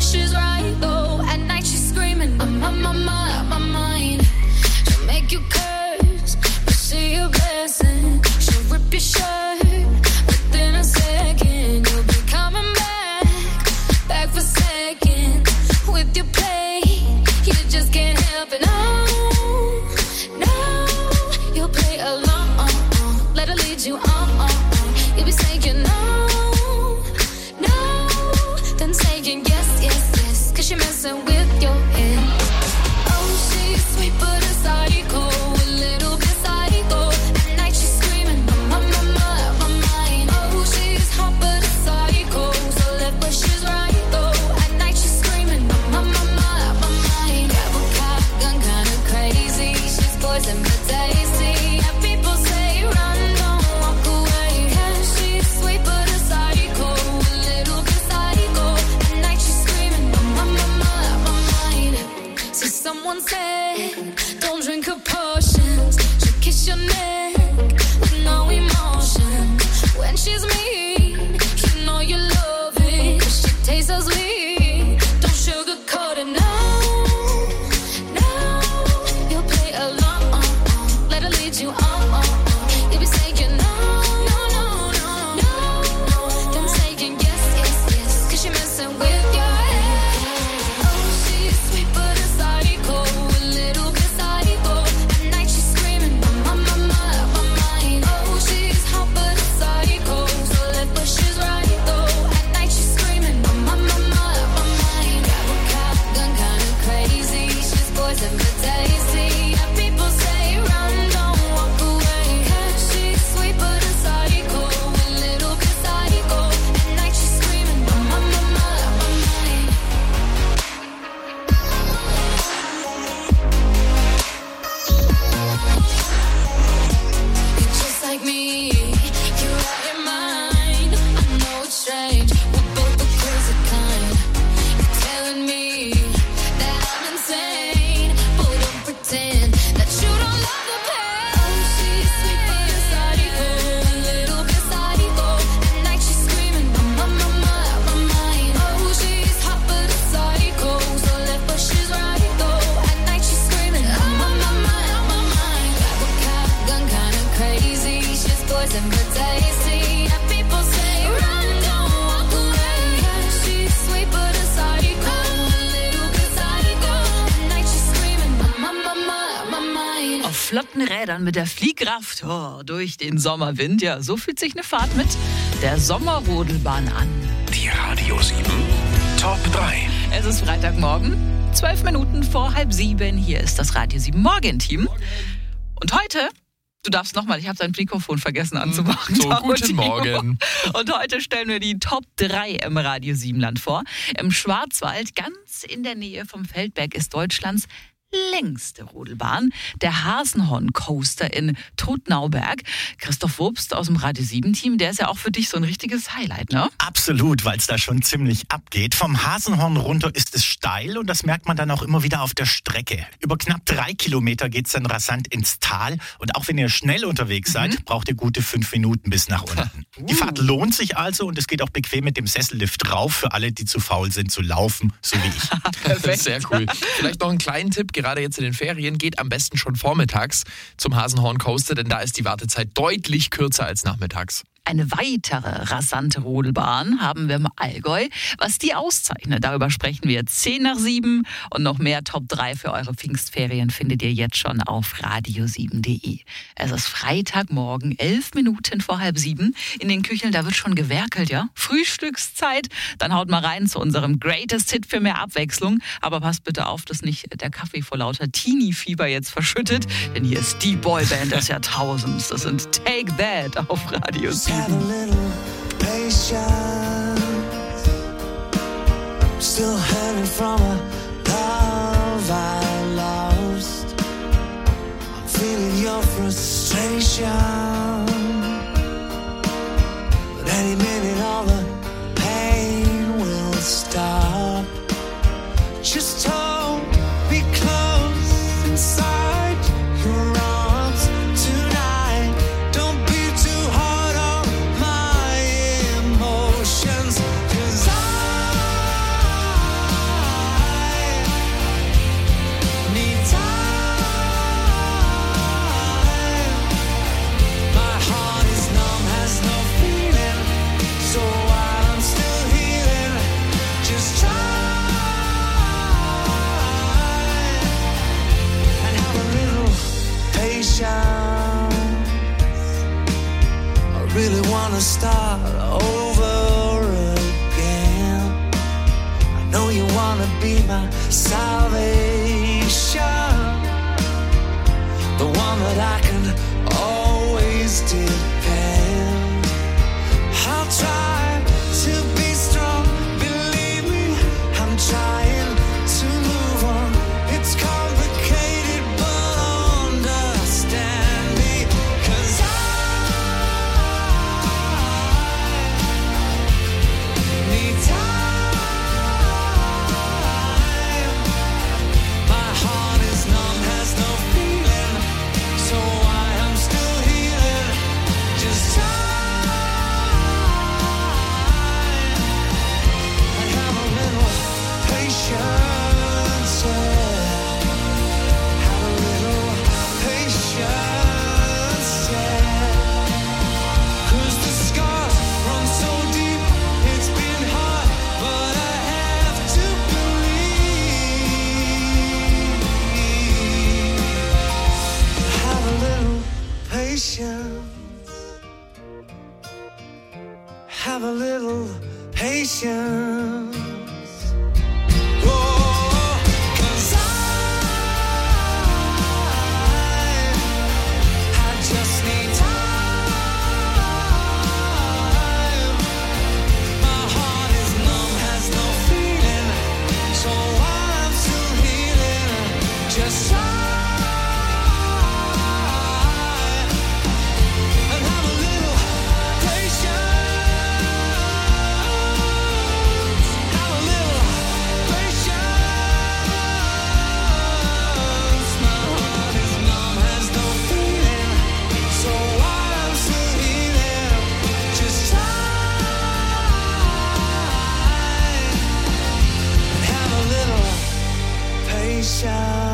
she's right though. At night she's screaming, I'm on my mind. She'll make you curse, but see a blessing. She'll rip your shirt within a second. You'll be coming back for seconds. With your play, you just can't help it. No, you'll play along. Let her lead you on. You'll be saying no, then saying yes, 'cause you're messing with your head. Oh, she's sweet but a psycho, a little bit psycho. At night she's screaming, my mind. Oh, she's hot but a psycho, so left but she's right though. At night she's screaming, my mind. Grab a gun, kinda crazy. She's poison but tasty. And people say run, don't walk away. Yeah, she's sweet but a psycho, a little bit psycho. At night she's screaming, my mind. So someone said, don't drink her potions. She'll kiss your neck with no emotion. When she's mean, you know you love it. 'Cause she tastes so sweet. Don't sugarcoat it, no. You'll play along. Let her lead you on. You'll be saying no. Then saying yes, 'cause you're messing with your head. Oh, she's sweet but a psycho, a little bit psycho. At night she's screaming, my mind. Oh, she's hot but a psycho, so left but she's right though. At night she's screaming, my mind. Grab a gun, kinda crazy. She's poison but tasty. And people say run, don't walk away. 'Cause she's sweet but a psycho, a little bit psycho. At night she's screaming, my mind. You're just like me, you're out your mind. I know it's strange, we're both the crazy kind. You're telling me that I'm insane, but don't pretend that you don't love the pain. Oh, she's sweet but a psycho, a little bit psycho. At night she's screaming, my mind. Oh, she's hot but a psycho, so left but she's right though. At night she's screaming, my mind. Grab a gun, kinda crazy. She's poison but tasty. And people say run, don't walk away. Yeah, she's sweet but a psycho, a little bit psycho. At night she's screaming, my mind. Auf flotten Rädern mit der Fliehkraft durch den Sommerwind. Ja, so fühlt sich eine Fahrt mit der Sommerrodelbahn an. Die Radio 7 Top 3. Es ist Freitagmorgen, 12 Minuten vor 6:30. Hier ist das Radio 7 Morgenteam. Und heute, du darfst nochmal, ich habe dein Mikrofon vergessen anzumachen. So, Tamo, guten Timo. Morgen. Und heute stellen wir die Top 3 im Radio 7 Land vor. Im Schwarzwald, ganz in der Nähe vom Feldberg, ist Deutschlands längste Rodelbahn, der Hasenhorn Coaster in Todtnauberg. Christoph Wobst aus dem Radio 7 Team, der ist ja auch für dich so ein richtiges Highlight, ne? Absolut, weil es da schon ziemlich abgeht. Vom Hasenhorn runter ist es steil und das merkt man dann auch immer wieder auf der Strecke. Über knapp 3 Kilometer geht es dann rasant ins Tal und auch wenn ihr schnell unterwegs seid, braucht ihr gute 5 Minuten bis nach unten. Die Fahrt lohnt sich also und es geht auch bequem mit dem Sessellift rauf für alle, die zu faul sind zu laufen, so wie ich. Perfekt. Sehr cool. Vielleicht noch einen kleinen Tipp, gerade jetzt in den Ferien, geht am besten schon vormittags zum Hasenhorn Coaster, denn da ist die Wartezeit deutlich kürzer als nachmittags. Eine weitere rasante Rodelbahn haben wir im Allgäu. Was die auszeichnet, darüber sprechen wir 6:10 und noch mehr Top 3 für eure Pfingstferien findet ihr jetzt schon auf radio7.de. Es ist Freitagmorgen, 11 Minuten vor 6:30. In den Küchen, da wird schon gewerkelt, ja? Frühstückszeit. Dann haut mal rein zu unserem Greatest Hit für mehr Abwechslung. Aber passt bitte auf, dass nicht der Kaffee vor lauter Teenie-Fieber jetzt verschüttet. Denn hier ist die Boyband des Jahrtausends. Das sind Take That auf Radio 7. Have a little patience. Still hanging from a love I lost. I'm feeling your frustration. But any minute all the pain will stop. Just hold me close inside your arms tonight. Don't be too hard on my emotions, 'cause I really wanna start over again. I know you wanna be my salvation, the one that I can always depend. I'll try to be strong, believe me, I'm trying to move on. It's complicated, but understand me, 'cause I need time. My heart is numb, has no feeling, so I am still healing. Just time and have a little patience, yeah. Have a little patience, yeah. 'Cause the scars run so deep, it's been hard, but I have to believe. Have a little patience. Have a little patience. Oh, 'cause I just need time. My heart is numb, has no feeling, so I'm still healing. Just try and have a little patience. Have a little patience. My heart is numb, has no feeling, so I'm still healing. Just try and have a little patience.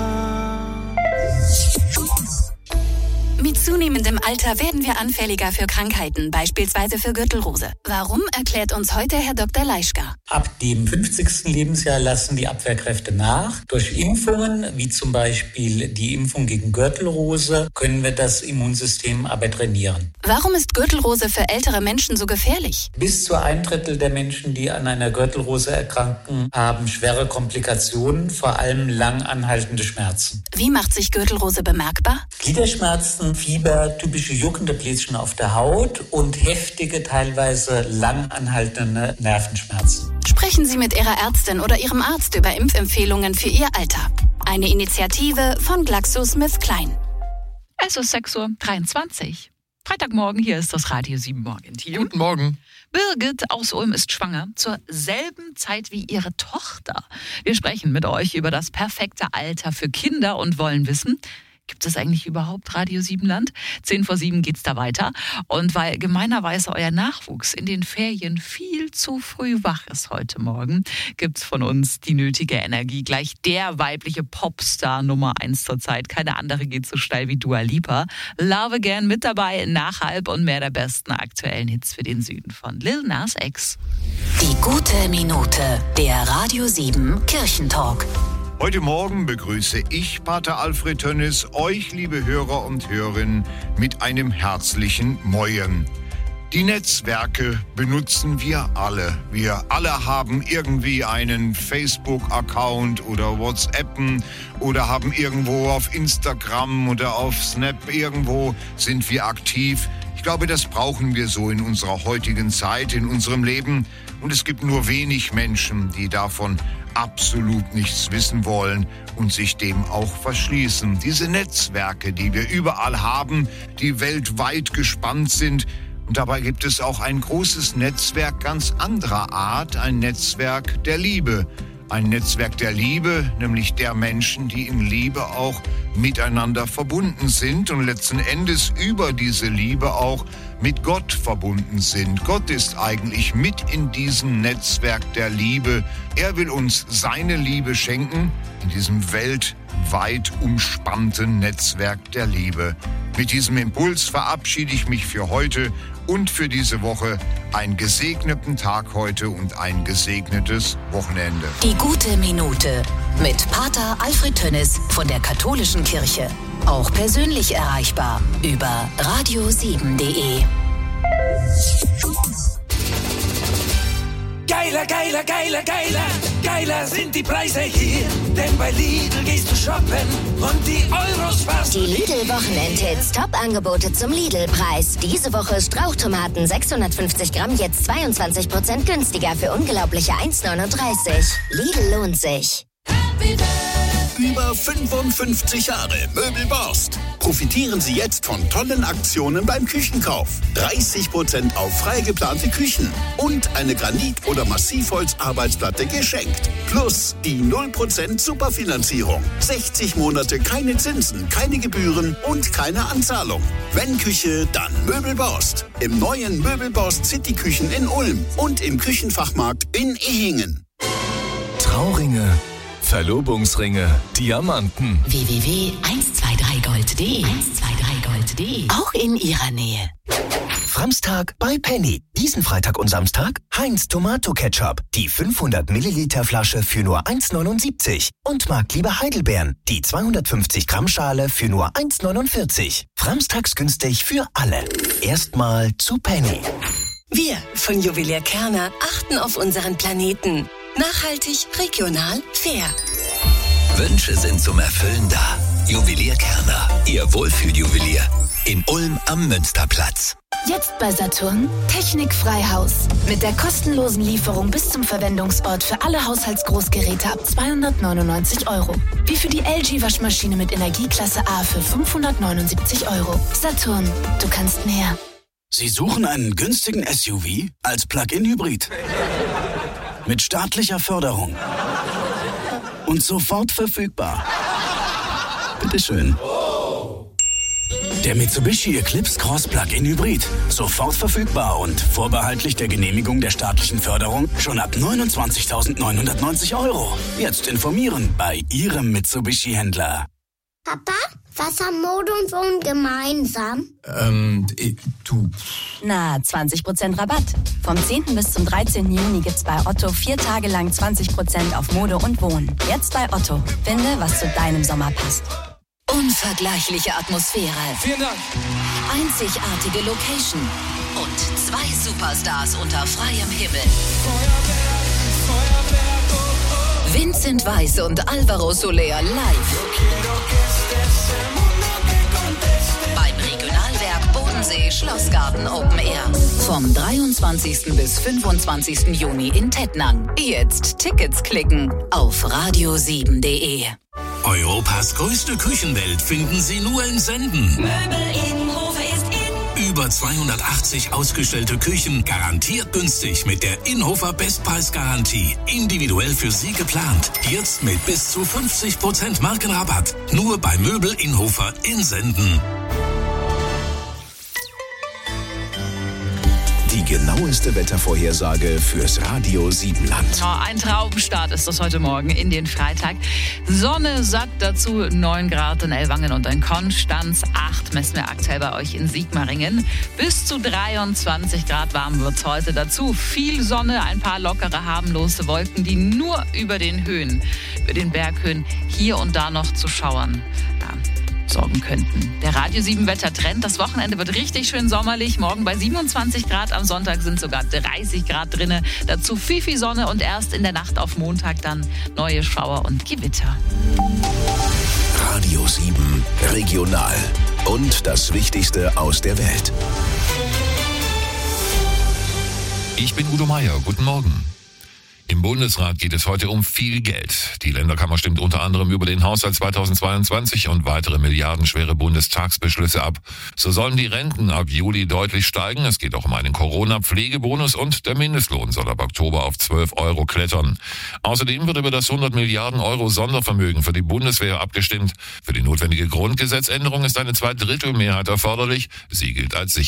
Mit zunehmendem Alter werden wir anfälliger für Krankheiten, beispielsweise für Gürtelrose. Warum, erklärt uns heute Herr Dr. Leischka. Ab dem 50. Lebensjahr lassen die Abwehrkräfte nach. Durch Impfungen, wie zum Beispiel die Impfung gegen Gürtelrose, können wir das Immunsystem aber trainieren. Warum ist Gürtelrose für ältere Menschen so gefährlich? Bis zu 1/3 der Menschen, die an einer Gürtelrose erkranken, haben schwere Komplikationen, vor allem lang anhaltende Schmerzen. Wie macht sich Gürtelrose bemerkbar? Gliederschmerzen, Fieber, typische juckende Bläschen auf der Haut und heftige, teilweise lang anhaltende Nervenschmerzen. Sprechen Sie mit Ihrer Ärztin oder Ihrem Arzt über Impfempfehlungen für Ihr Alter. Eine Initiative von GlaxoSmithKline. Es ist 6:23 Uhr. Freitagmorgen, hier ist das Radio 7 Morgenteam. Guten Morgen. Birgit aus Ulm ist schwanger, zur selben Zeit wie ihre Tochter. Wir sprechen mit euch über das perfekte Alter für Kinder und wollen wissen, gibt es eigentlich überhaupt Radio 7 Land? 6:10 geht's da weiter. Und weil gemeinerweise euer Nachwuchs in den Ferien viel zu früh wach ist heute Morgen, gibt's von uns die nötige Energie. Gleich der weibliche Popstar Nummer 1 zur Zeit. Keine andere geht so steil wie Dua Lipa. Love Again mit dabei, nach halb und mehr der besten aktuellen Hits für den Süden von Lil Nas X. Die gute Minute, der Radio 7 Kirchentalk. Heute Morgen begrüße ich, Pater Alfred Tönnis, euch, liebe Hörer und Hörerinnen, mit einem herzlichen Moin. Die Netzwerke benutzen wir alle. Wir alle haben irgendwie einen Facebook-Account oder WhatsAppen oder haben irgendwo auf Instagram oder auf Snap, irgendwo sind wir aktiv. Ich glaube, das brauchen wir so in unserer heutigen Zeit, in unserem Leben. Und es gibt nur wenig Menschen, die davon absolut nichts wissen wollen und sich dem auch verschließen. Diese Netzwerke, die wir überall haben, die weltweit gespannt sind. Und dabei gibt es auch ein großes Netzwerk ganz anderer Art, ein Netzwerk der Liebe. Ein Netzwerk der Liebe, nämlich der Menschen, die in Liebe auch miteinander verbunden sind und letzten Endes über diese Liebe auch mit Gott verbunden sind. Gott ist eigentlich mit in diesem Netzwerk der Liebe. Er will uns seine Liebe schenken in diesem weltweit umspannten Netzwerk der Liebe. Mit diesem Impuls verabschiede ich mich für heute und für diese Woche. Einen gesegneten Tag heute und ein gesegnetes Wochenende. Die gute Minute mit Pater Alfred Tönnis von der Katholischen Kirche. Auch persönlich erreichbar über radio7.de. Geiler, geiler, geiler, geiler, geiler sind die Preise hier. Denn bei Lidl gehst du shoppen und die Euros sparst. Die Lidl-Wochenendhits, Top-Angebote zum Lidl-Preis. Diese Woche Strauchtomaten 650 Gramm, jetzt 22% günstiger für unglaubliche 1,39. Lidl lohnt sich. Über 55 Jahre Möbelborst. Profitieren Sie jetzt von tollen Aktionen beim Küchenkauf. 30% auf frei geplante Küchen und eine Granit- oder Massivholz-Arbeitsplatte geschenkt. Plus die 0% Superfinanzierung. 60 Monate keine Zinsen, keine Gebühren und keine Anzahlung. Wenn Küche, dann Möbelborst. Im neuen Möbelborst City Küchen in Ulm und im Küchenfachmarkt in Ehingen. Trauringe, Verlobungsringe, Diamanten. www.123gold.de 123gold.de Auch in Ihrer Nähe. Framstag bei Penny. Diesen Freitag und Samstag Heinz Tomato Ketchup. Die 500 Milliliter Flasche für nur 1,79. Und Marktliebe Heidelbeeren. Die 250 Gramm Schale für nur 1,49. Framstags günstig für alle. Erstmal zu Penny. Wir von Juwelier Kerner achten auf unseren Planeten. Nachhaltig, regional, fair. Wünsche sind zum Erfüllen da. Juwelier Kerner, Ihr Wohlfühljuwelier. In Ulm am Münsterplatz. Jetzt bei Saturn Technikfreihaus. Mit der kostenlosen Lieferung bis zum Verwendungsort für alle Haushaltsgroßgeräte ab 299 €. Wie für die LG-Waschmaschine mit Energieklasse A für 579 €. Saturn, du kannst mehr. Sie suchen einen günstigen SUV als Plug-in-Hybrid. Mit staatlicher Förderung. Und sofort verfügbar. Bitteschön. Der Mitsubishi Eclipse Cross Plug-in Hybrid. Sofort verfügbar und vorbehaltlich der Genehmigung der staatlichen Förderung schon ab 29.990 €. Jetzt informieren bei Ihrem Mitsubishi-Händler. Papa, was haben Mode und Wohnen gemeinsam? Na, 20% Rabatt. Vom 10. bis zum 13. Juni gibt's bei Otto 4 Tage lang 20% auf Mode und Wohnen. Jetzt bei Otto. Finde, was zu deinem Sommer passt. Unvergleichliche Atmosphäre. Vielen Dank. Einzigartige Location. Und 2 Superstars unter freiem Himmel. Vincent Weiss und Alvaro Soler live. Beim Regionalwerk Bodensee Schlossgarten Open Air. Vom 23. bis 25. Juni in Tettnang. Jetzt Tickets klicken auf radio7.de. Europas größte Küchenwelt finden Sie nur in Senden. Möbel-Innenhofe ist in. Über 280 ausgestellte Küchen, garantiert günstig mit der Innhofer Bestpreisgarantie. Individuell für Sie geplant. Jetzt mit bis zu 50% Markenrabatt. Nur bei Möbel Innhofer in Senden. Die genaueste Wettervorhersage fürs Radio 7 Land. Ja, ein Traumstart ist das heute Morgen in den Freitag. Sonne satt, dazu 9 Grad in Ellwangen und in Konstanz. 8 messen wir aktuell bei euch in Sigmaringen. Bis zu 23 Grad warm wird's heute. Dazu viel Sonne, ein paar lockere, harmlose Wolken, die nur über den Höhen, über den Berghöhen hier und da noch zu schauern sorgen könnten. Der Radio 7 Wettertrend. Das Wochenende wird richtig schön sommerlich. Morgen bei 27 Grad, am Sonntag sind sogar 30 Grad drinne. Dazu viel Sonne und erst in der Nacht auf Montag dann neue Schauer und Gewitter. Radio 7 Regional. Und das Wichtigste aus der Welt. Ich bin Udo Meier. Guten Morgen. Im Bundesrat geht es heute um viel Geld. Die Länderkammer stimmt unter anderem über den Haushalt 2022 und weitere milliardenschwere Bundestagsbeschlüsse ab. So sollen die Renten ab Juli deutlich steigen. Es geht auch um einen Corona-Pflegebonus und der Mindestlohn soll ab Oktober auf 12 € klettern. Außerdem wird über das 100 Milliarden € Sondervermögen für die Bundeswehr abgestimmt. Für die notwendige Grundgesetzänderung ist eine 2/3 Mehrheit erforderlich. Sie gilt als sicher.